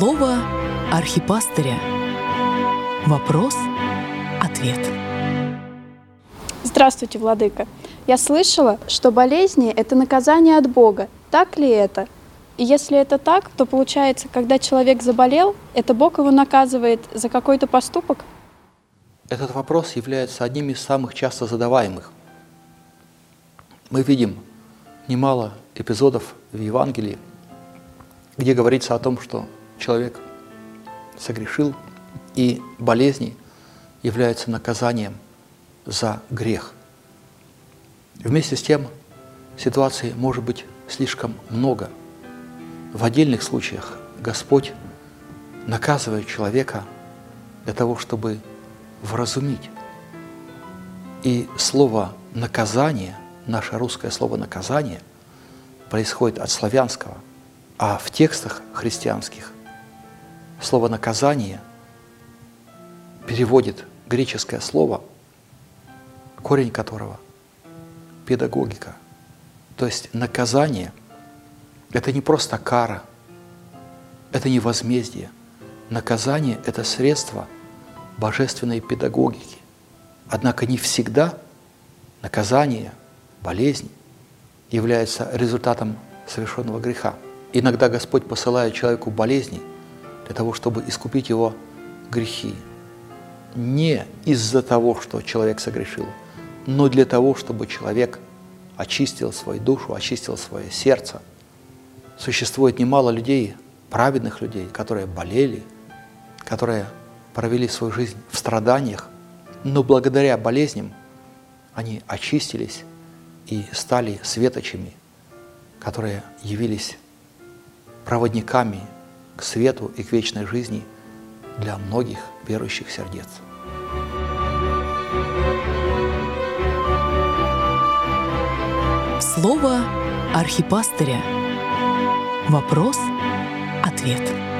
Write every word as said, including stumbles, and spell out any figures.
Слово архипастыря. Вопрос-ответ. Здравствуйте, владыка. Я слышала, что болезни – это наказание от Бога. Так ли это? И если это так, то получается, когда человек заболел, это Бог его наказывает за какой-то поступок? Этот вопрос является одним из самых часто задаваемых. Мы видим немало эпизодов в Евангелии, где говорится о том, что человек согрешил, и болезни являются наказанием за грех. Вместе с тем, ситуаций может быть слишком много. В отдельных случаях Господь наказывает человека для того, чтобы вразумить. И слово «наказание», наше русское слово «наказание», происходит от славянского, а в текстах христианских слово «наказание» переводит греческое слово, корень которого – педагогика. То есть наказание – это не просто кара, это не возмездие. Наказание – это средство божественной педагогики. Однако не всегда наказание, болезнь является результатом совершенного греха. Иногда Господь посылает человеку болезни для того, чтобы искупить его грехи. Не из-за того, что человек согрешил, но для того, чтобы человек очистил свою душу, очистил свое сердце. Существует немало людей, праведных людей, которые болели, которые провели свою жизнь в страданиях, но благодаря болезням они очистились и стали светочами, которые явились проводниками к свету и к вечной жизни для многих верующих сердец. Слово архипастыря. Вопрос-ответ.